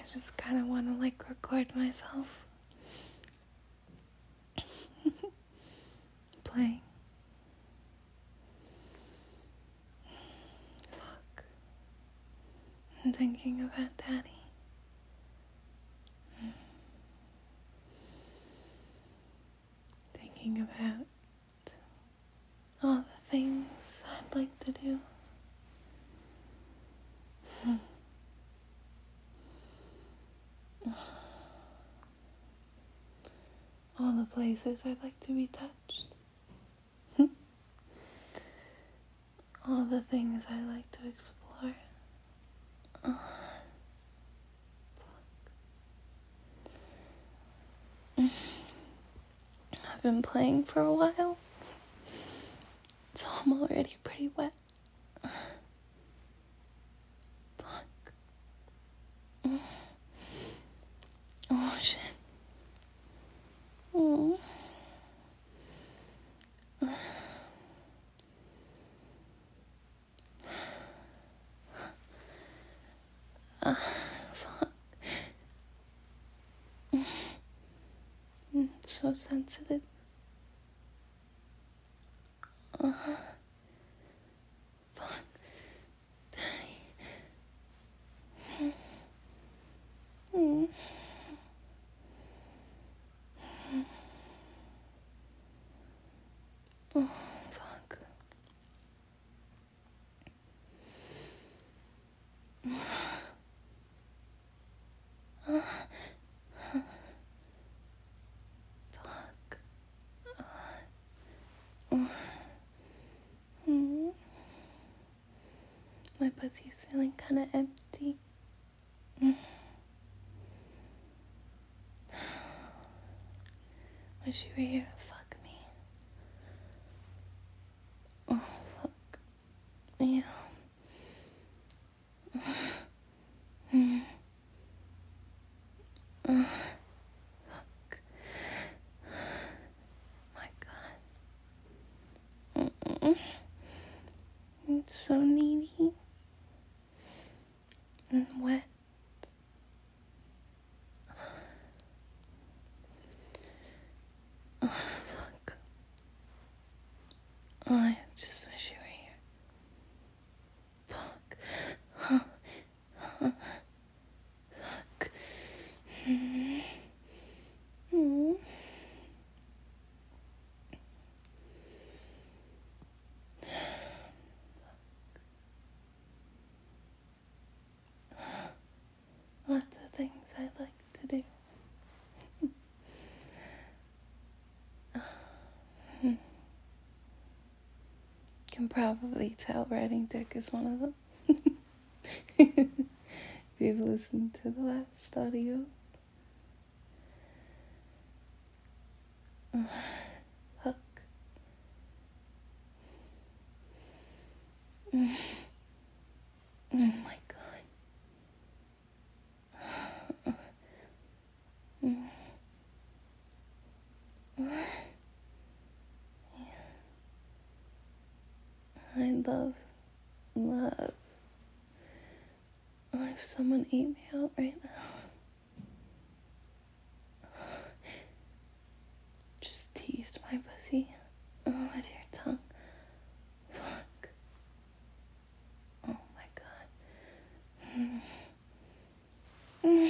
just kind of want to record myself playing. Fuck. I'm thinking about Daddy. Thinking about all the things I'd like to do. All the places I'd like to be touched. All the things I like to explore. I've been playing for a while, so I'm already pretty wet. Fuck. Oh shit. Fuck. It's so sensitive. Fuck. Daddy. Oh, fuck. Fuck. My pussy's feeling kind of empty. Wish you were here to fuck me. Oh, fuck. Yeah. Fuck. My God. It's so needy. And wet. Oh, fuck. Oh, I just wish you were here. Fuck. Fuck. Lots of things I'd like to do. Can probably tell riding dick is one of them. If you've listened to the last audio. Fuck. Oh my God. I love. If someone ate me out right now. Just teased my pussy with your tongue. Fuck. Oh my God.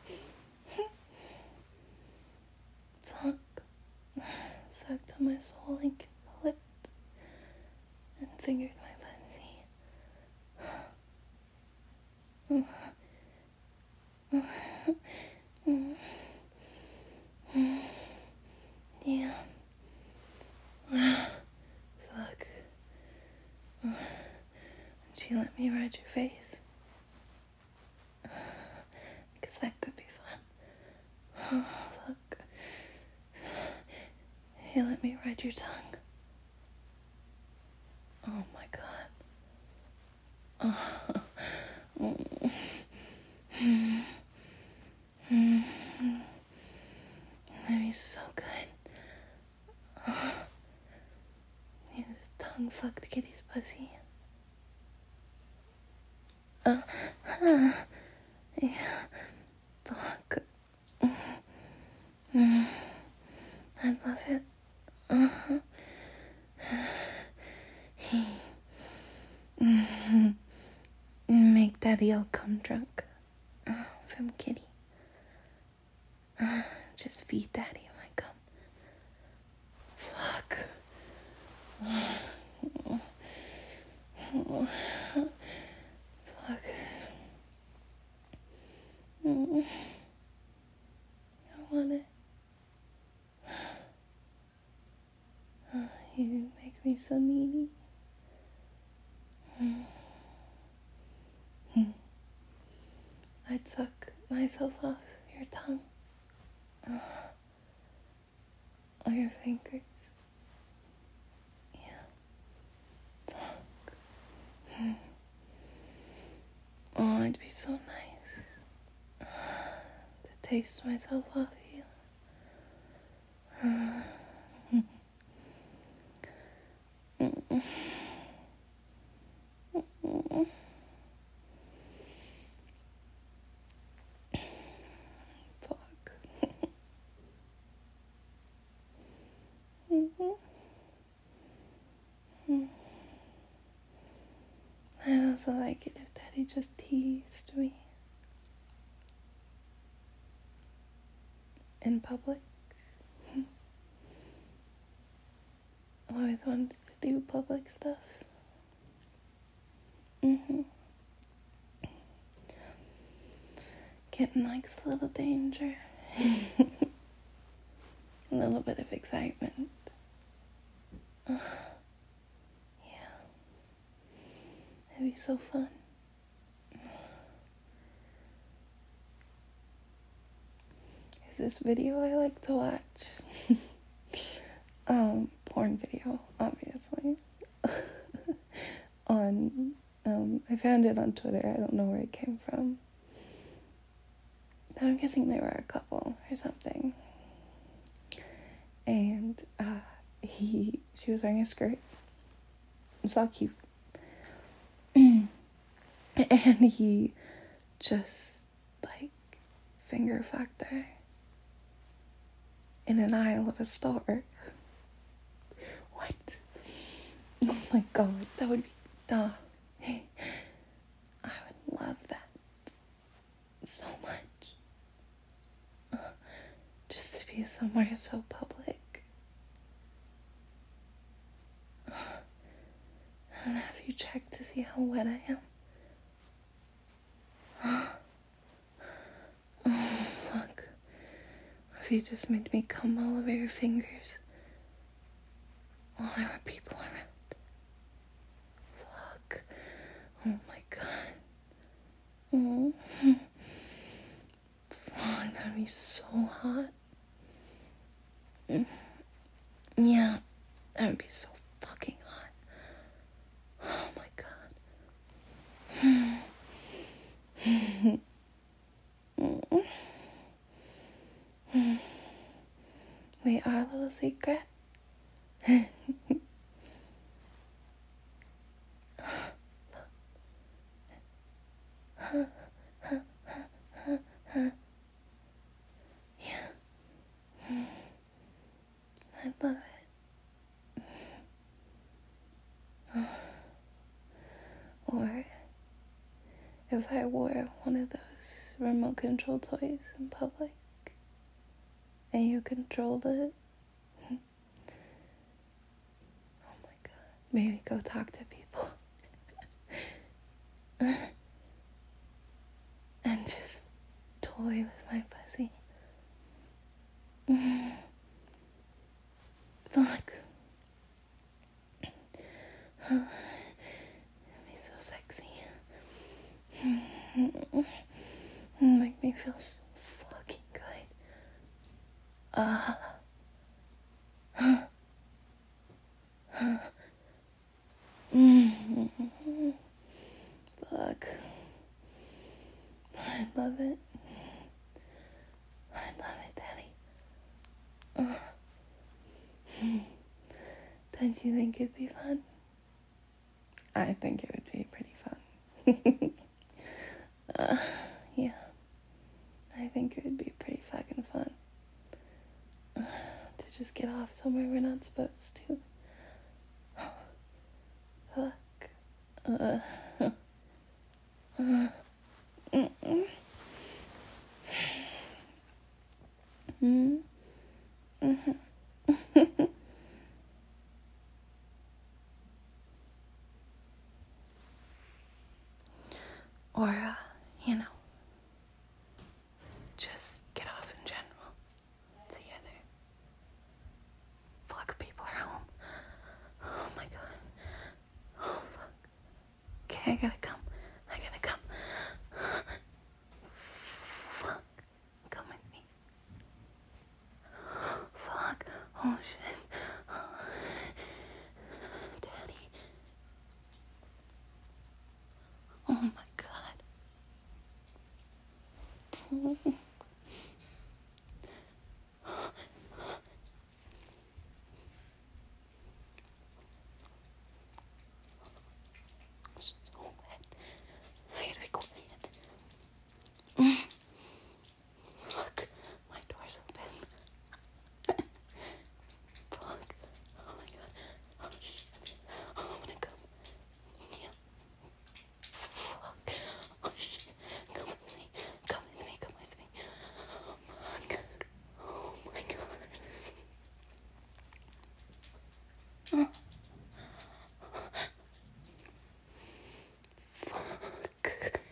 Fuck. Sucked on my soul and licked and fingered my pussy. Yeah. Fuck. She let me ride your face. Because that could be fun. Oh, fuck. You let me ride your tongue. Oh my God. That is so good. You just tongue fucked Kitty's pussy. Yeah. I'd love it. Uh-huh. Make Daddy all come drunk. From Kitty. Just feed Daddy my cum. Fuck. Fuck. I want it. You make me so needy. I'd suck myself off your tongue. Or your fingers. Yeah. Fuck. Oh, it'd be so nice to taste myself off you. Fuck. I'd also like it if Daddy just teased me. In public. Always wanted to do public stuff. Getting likes a little danger. A little bit of excitement. Yeah. It'd be so fun. Is this video I like to watch? Porn video, obviously. I found it on Twitter. I don't know where it came from. But I'm guessing they were a couple or something. And she was wearing a skirt. It's all cute. And he just finger fucked her in an aisle of a store. What? Oh my god, that would be I would love that so much. Just to be somewhere so public. And have you checked to see how wet I am? Oh, fuck. Or if you just made me come all over your fingers while there were people around. Fuck. Oh my god. Oh. Fuck, that would be so hot. Yeah, that would be so fucking hot. Oh my god. Wait, our little secret? Yeah. I love it. Or if I wore one of those remote control toys in public and you controlled it. Oh my god. Maybe go talk to people. And just toy with my pussy. Fuck. It'd be so sexy. Make me feel so fucking good. Fuck. I love it. I love it, Daddy. Don't you think it'd be fun? I think it would be pretty fun. Yeah. I think it would be pretty fucking fun. to just get off somewhere we're not supposed to. Fuck. Or, just get off in general together. Fuck, people are home. Oh my god. Oh fuck. Okay, I gotta come. Fuck. Come with me. Fuck. Oh shit. Daddy. Oh my god. So wet. I gotta be quiet. Fuck. My door's open. Fuck. Oh my god. Oh shit. Oh, I'm gonna come. Yeah. Fuck. Oh shit. Come with me. Come with me. Fuck. Oh my god. Fuck.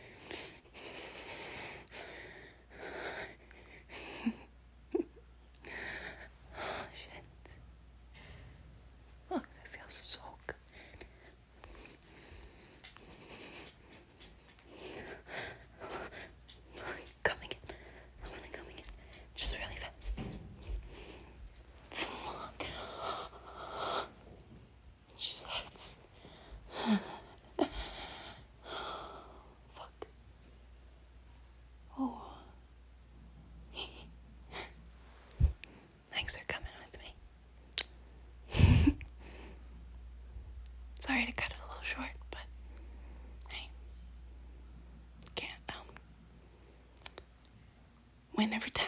Oh shit. Look, that feels so good. Come again. I'm gonna come again. Just really fast. Fuck. Shit. Fuck. Oh. Thanks for coming with me. Sorry to cut it a little short, but hey, can't win every time.